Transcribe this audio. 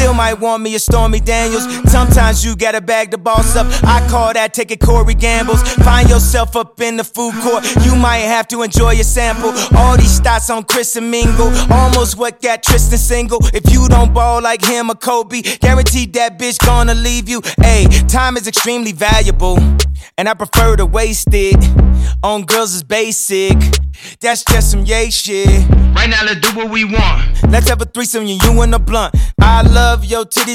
still might want me a Stormy Daniels. Sometimes you gotta bag the boss up. I call that taking Corey Gambles. Find yourself up in the food court, you might have to enjoy your sample. All these stats on Chris and Mingle, almost what got Tristan single. If you don't ball like him or Kobe, guaranteed that bitch gonna leave you. Ayy, time is extremely valuable, and I prefer to waste it on girls is basic. That's just some yay shit. Right now, let's do what we want. Let's have a threesome, you and a blunt. I love your titties.